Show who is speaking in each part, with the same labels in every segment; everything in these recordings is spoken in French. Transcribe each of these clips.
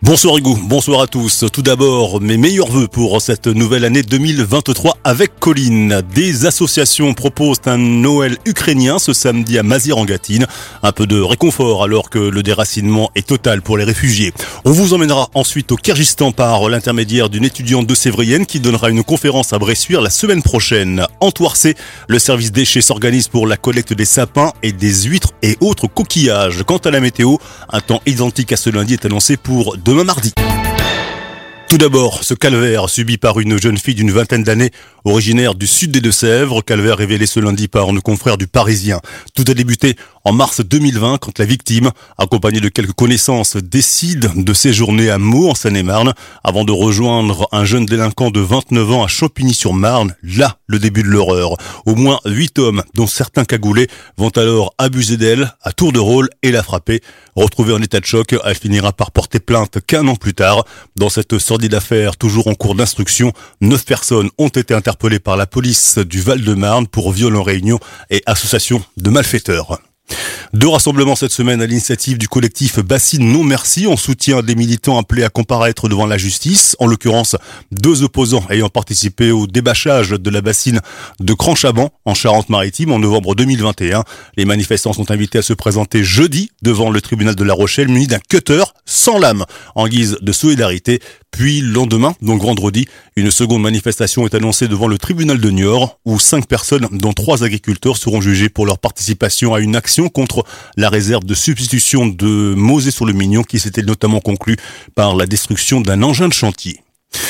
Speaker 1: Bonsoir Hugo, bonsoir à tous. Tout d'abord, mes meilleurs vœux pour cette nouvelle année 2023 avec Colline. Des associations proposent un Noël ukrainien ce samedi à Mazières-en-Gâtine. Un peu de réconfort alors que le déracinement est total pour les réfugiés. On vous emmènera ensuite au Kyrgyzstan par l'intermédiaire d'une étudiante de Sévrienne qui donnera une conférence à Bressuire la semaine prochaine. En Thouarcé, le service déchets s'organise pour la collecte des sapins et des huîtres et autres coquillages. Quant à la météo, un temps identique à ce lundi est annoncé pour demain mardi. Tout d'abord, ce calvaire subi par une jeune fille d'une vingtaine d'années, originaire du sud des Deux-Sèvres, calvaire révélé ce lundi par nos confrères du Parisien. Tout a débuté en mars 2020 quand la victime, accompagnée de quelques connaissances, décide de séjourner à Meaux en Seine-et-Marne avant de rejoindre un jeune délinquant de 29 ans à Champigny-sur-Marne. Là, le début de l'horreur. Au moins 8 hommes, dont certains cagoulés, vont alors abuser d'elle à tour de rôle et la frapper. Retrouvée en état de choc, elle finira par porter plainte qu'un an plus tard. Dans cette sordide affaire, toujours en cours d'instruction, 9 personnes ont été interpellées par la police du Val-de-Marne pour viol en réunion et association de malfaiteurs. 2 rassemblements cette semaine à l'initiative du collectif Bassine Non Merci en soutien des militants appelés à comparaître devant la justice. En l'occurrence, 2 opposants ayant participé au débâchage de la bassine de Cranchaban en Charente-Maritime en novembre 2021. Les manifestants sont invités à se présenter jeudi devant le tribunal de La Rochelle munis d'un cutter sans lame en guise de solidarité. Puis le lendemain, donc vendredi, une seconde manifestation est annoncée devant le tribunal de Niort où 5 personnes, dont 3 agriculteurs, seront jugés pour leur participation à une action contre la réserve de substitution de Mauzé-sur-le-Mignon qui s'était notamment conclue par la destruction d'un engin de chantier.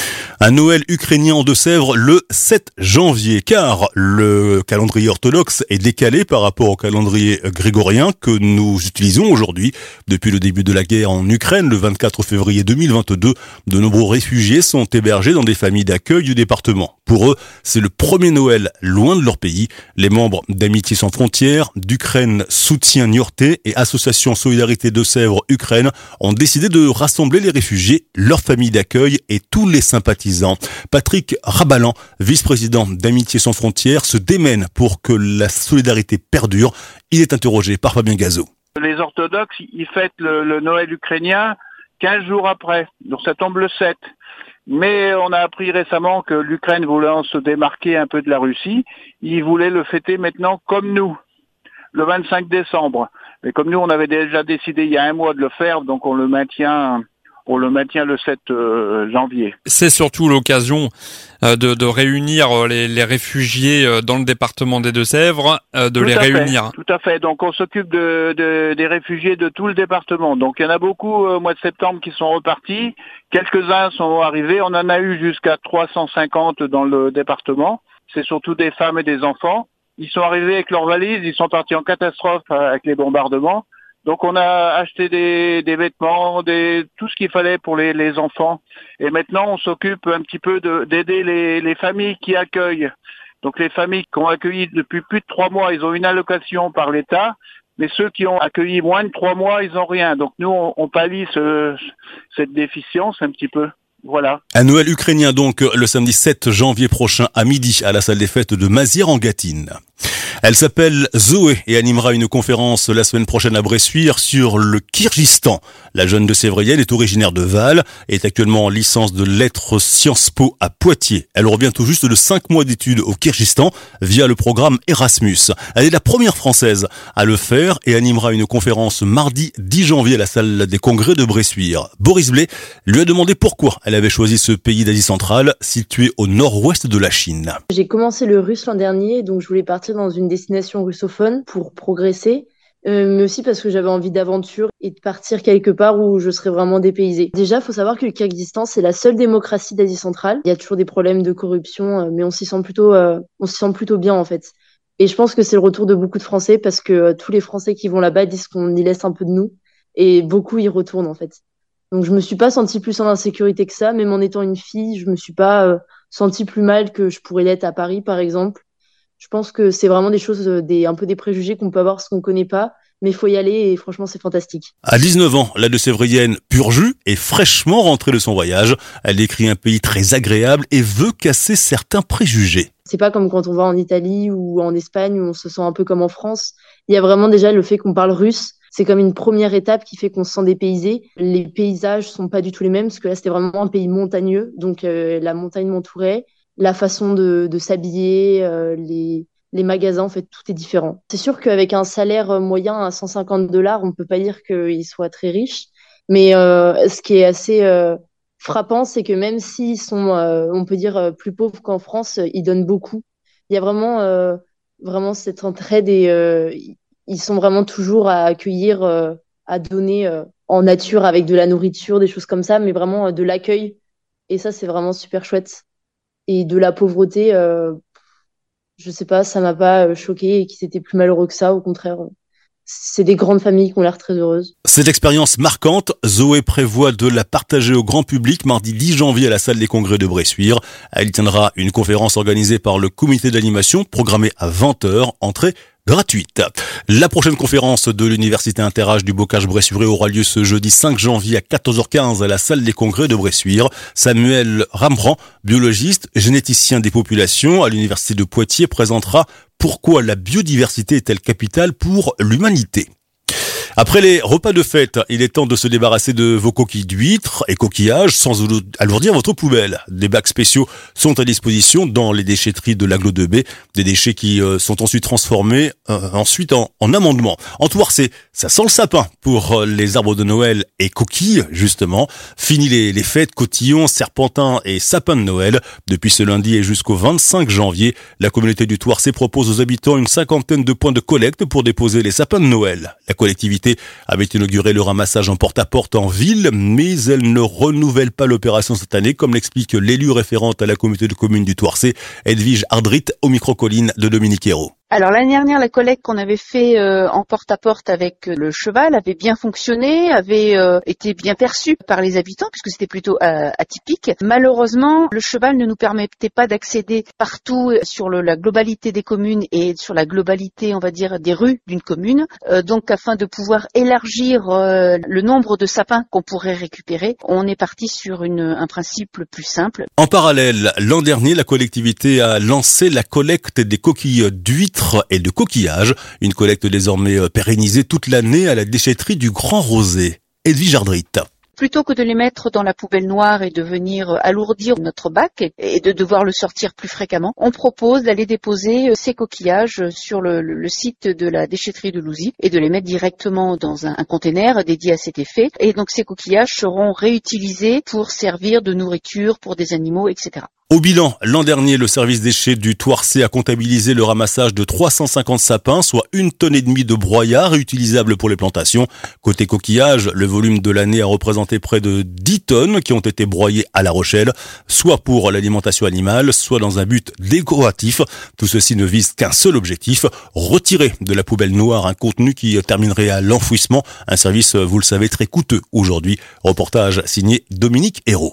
Speaker 1: Un Noël ukrainien en Deux-Sèvres le 7 janvier, car le calendrier orthodoxe est décalé par rapport au calendrier grégorien que nous utilisons aujourd'hui. Depuis le début de la guerre en Ukraine, le 24 février 2022, de nombreux réfugiés sont hébergés dans des familles d'accueil du département. Pour eux, c'est le premier Noël loin de leur pays. Les membres d'Amitié sans frontières, d'Ukraine Soutien Niortais et Association Solidarité Deux-Sèvres Ukraine ont décidé de rassembler les réfugiés, leurs familles d'accueil et tous les sympathisants. Patrick Rabalan, vice-président d'Amitié sans frontières, se démène pour que la solidarité perdure. Il est interrogé par Fabien Gazot.
Speaker 2: Les orthodoxes, ils fêtent le Noël ukrainien 15 jours après, donc ça tombe le 7. Mais on a appris récemment que l'Ukraine voulant se démarquer un peu de la Russie, ils voulaient le fêter maintenant comme nous, le 25 décembre. Mais comme nous, on avait déjà décidé il y a un mois de le faire, donc on le maintient le 7 janvier.
Speaker 3: C'est surtout l'occasion de réunir les réfugiés dans le département des Deux-Sèvres, réunir.
Speaker 2: Tout à fait. Donc on s'occupe des réfugiés de tout le département. Donc il y en a beaucoup au mois de septembre qui sont repartis. Quelques-uns sont arrivés. On en a eu jusqu'à 350 dans le département. C'est surtout des femmes et des enfants. Ils sont arrivés avec leurs valises. Ils sont partis en catastrophe avec les bombardements. Donc on a acheté des vêtements, tout ce qu'il fallait pour les enfants. Et maintenant on s'occupe un petit peu d'aider les familles qui accueillent. Donc les familles qui ont accueilli depuis plus de 3 mois, ils ont une allocation par l'État. Mais ceux qui ont accueilli moins de 3 mois, ils n'ont rien. Donc nous on pallie cette déficience un petit peu. Voilà.
Speaker 1: Un Noël ukrainien donc le samedi 7 janvier prochain à midi à la salle des fêtes de Mazières-en-Gâtine. Elle s'appelle Zoé et animera une conférence la semaine prochaine à Bressuire sur le Kyrgyzstan. La jeune de Sévrienne est originaire de Val et est actuellement en licence de lettres Sciences Po à Poitiers. Elle revient tout juste de 5 mois d'études au Kyrgyzstan via le programme Erasmus. Elle est la première française à le faire et animera une conférence mardi 10 janvier à la salle des congrès de Bressuire. Boris Blais lui a demandé pourquoi elle avait choisi ce pays d'Asie centrale situé au nord-ouest de la Chine.
Speaker 4: J'ai commencé le russe l'an dernier, donc je voulais partir dans une destination russophone pour progresser, mais aussi parce que j'avais envie d'aventure et de partir quelque part où je serais vraiment dépaysée. Déjà, il faut savoir que le Kyrgyzstan, c'est la seule démocratie d'Asie centrale. Il y a toujours des problèmes de corruption, mais on s'y sent plutôt bien en fait. Et je pense que c'est le retour de beaucoup de Français parce que tous les Français qui vont là-bas disent qu'on y laisse un peu de nous et beaucoup y retournent en fait. Donc je me suis pas sentie plus en insécurité que ça, même en étant une fille, je me suis pas sentie plus mal que je pourrais l'être à Paris par exemple. Je pense que c'est vraiment des choses, un peu des préjugés qu'on peut avoir parce qu'on connaît pas, mais il faut y aller et franchement c'est fantastique.
Speaker 1: À 19 ans, la de Sévrienne pur jus est fraîchement rentrée de son voyage. Elle décrit un pays très agréable et veut casser certains préjugés.
Speaker 4: C'est pas comme quand on va en Italie ou en Espagne où on se sent un peu comme en France. Il y a vraiment déjà le fait qu'on parle russe. c'est comme une première étape qui fait qu'on se sent dépaysé. Les paysages sont pas du tout les mêmes parce que là, c'était vraiment un pays montagneux. Donc, la montagne m'entourait. La façon de s'habiller, les magasins, en fait, tout est différent. C'est sûr qu'avec un salaire moyen à $150, on peut pas dire qu'il soit très riche. Mais ce qui est assez frappant, c'est que même s'ils sont, on peut dire, plus pauvres qu'en France, ils donnent beaucoup. Il y a vraiment cette entraide et ils sont vraiment toujours à accueillir, à donner en nature avec de la nourriture, des choses comme ça, mais vraiment de l'accueil. Et ça, c'est vraiment super chouette. Et de la pauvreté, je sais pas, ça m'a pas choqué et qu'ils étaient plus malheureux que ça. Au contraire, c'est des grandes familles qui ont l'air très heureuses.
Speaker 1: Cette expérience marquante, Zoé prévoit de la partager au grand public mardi 10 janvier à la salle des congrès de Bressuire. Elle tiendra une conférence organisée par le comité d'animation, programmée à 20h, entrée gratuite. La prochaine conférence de l'Université Inter-Âge du Bocage-Bressuire aura lieu ce jeudi 5 janvier à 14h15 à la salle des congrès de Bressuire. Samuel Rembrandt, biologiste, généticien des populations à l'Université de Poitiers, présentera pourquoi la biodiversité est-elle capitale pour l'humanité. Après les repas de fête, il est temps de se débarrasser de vos coquilles d'huîtres et coquillages sans alourdir votre poubelle. Des bacs spéciaux sont à disposition dans les déchetteries de l'Agglo de Baie, des déchets qui sont ensuite transformés en amendements. En Thouarcé, ça sent le sapin pour les arbres de Noël et coquilles, justement. Fini les fêtes, cotillons, serpentins et sapins de Noël. Depuis ce lundi et jusqu'au 25 janvier, la communauté du Thouarcé propose aux habitants une 50aine de points de collecte pour déposer les sapins de Noël. La collectivité avait inauguré le ramassage en porte-à-porte en ville, mais elle ne renouvelle pas l'opération cette année, comme l'explique l'élue référente à la communauté de communes du Thouarcé, Edwige Ardrit, au micro-colline de Dominique Hérault.
Speaker 5: Alors l'année dernière, la collecte qu'on avait fait en porte-à-porte avec le cheval avait bien fonctionné, avait été bien perçue par les habitants puisque c'était plutôt atypique. Malheureusement, le cheval ne nous permettait pas d'accéder partout sur la globalité des communes et sur la globalité, on va dire, des rues d'une commune. Donc afin de pouvoir élargir le nombre de sapins qu'on pourrait récupérer, on est parti sur un principe plus simple.
Speaker 1: En parallèle, l'an dernier, la collectivité a lancé la collecte des coquilles d'huîtres et de coquillages, une collecte désormais pérennisée toute l'année à la déchetterie du Grand Rosé. Edwige Ardrit.
Speaker 5: Plutôt que de les mettre dans la poubelle noire et de venir alourdir notre bac et de devoir le sortir plus fréquemment, on propose d'aller déposer ces coquillages sur le site de la déchetterie de Louzy et de les mettre directement dans un container dédié à cet effet. Et donc ces coquillages seront réutilisés pour servir de nourriture pour des animaux, etc.
Speaker 1: Au bilan, l'an dernier, le service déchets du Thouarcé a comptabilisé le ramassage de 350 sapins, soit 1,5 tonne de broyat réutilisable pour les plantations. Côté coquillage, le volume de l'année a représenté près de 10 tonnes qui ont été broyées à La Rochelle, soit pour l'alimentation animale, soit dans un but décoratif. Tout ceci ne vise qu'un seul objectif, retirer de la poubelle noire un contenu qui terminerait à l'enfouissement. Un service, vous le savez, très coûteux aujourd'hui. Reportage signé Dominique Hérault.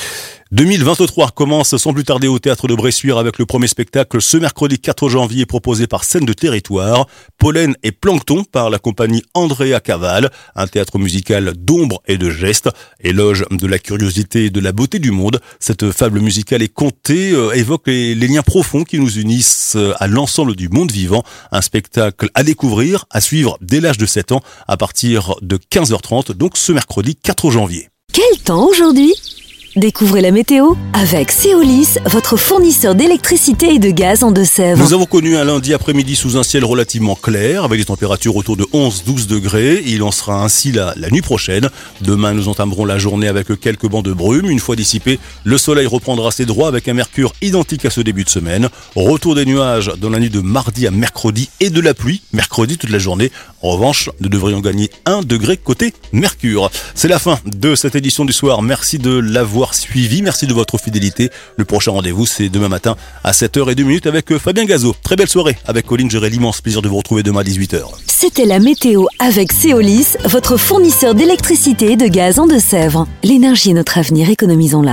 Speaker 1: 2023 commence sans plus tarder au Théâtre de Bressuire avec le premier spectacle ce mercredi 4 janvier proposé par Scène de Territoire, Pollen et Plancton par la compagnie Andrea Caval, un théâtre musical d'ombre et de gestes, éloge de la curiosité et de la beauté du monde. Cette fable musicale et contée évoque les liens profonds qui nous unissent à l'ensemble du monde vivant. Un spectacle à découvrir, à suivre dès l'âge de 7 ans à partir de 15h30, donc ce mercredi 4 janvier.
Speaker 6: Quel temps aujourd'hui ? Découvrez la météo avec Céolis, votre fournisseur d'électricité et de gaz en Deux-Sèvres.
Speaker 1: Nous avons connu un lundi après-midi sous un ciel relativement clair, avec des températures autour de 11-12 degrés. Il en sera ainsi la nuit prochaine. Demain, nous entamerons la journée avec quelques bancs de brume. Une fois dissipé, le soleil reprendra ses droits avec un mercure identique à ce début de semaine. Retour des nuages dans la nuit de mardi à mercredi et de la pluie, mercredi toute la journée. En revanche, nous devrions gagner 1 degré côté mercure. C'est la fin de cette édition du soir. Merci de l'avoir suivi. Merci de votre fidélité. Le prochain rendez-vous, c'est demain matin à 7h02 avec Fabien Gazot. Très belle soirée avec Colline. J'aurai l'immense plaisir de vous retrouver demain à 18h.
Speaker 6: C'était la météo avec Céolis, votre fournisseur d'électricité et de gaz en Deux-Sèvres. L'énergie est notre avenir, économisons-la.